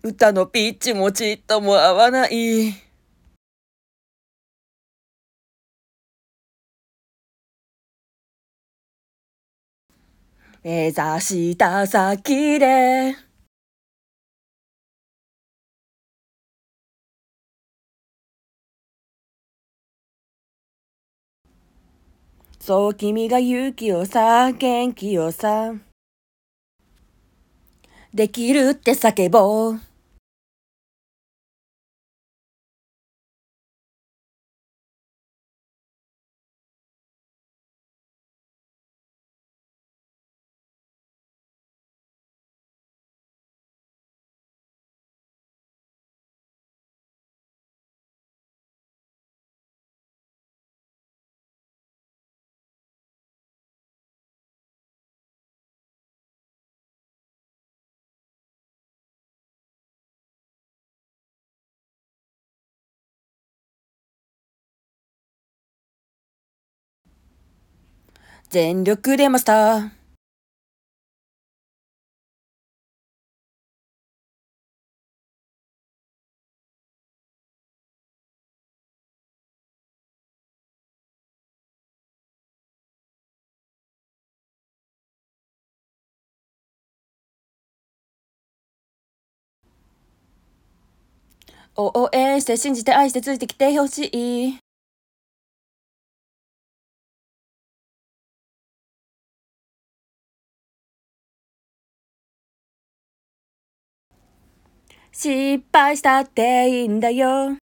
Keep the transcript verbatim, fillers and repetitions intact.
歌のピッチもちっとも合わない。目指した先でそう君が勇気をさ、元気をさ、できるって叫ぼう。全力でマスター。応援して信じて愛してついてきてほしい。失敗したっていいんだよ。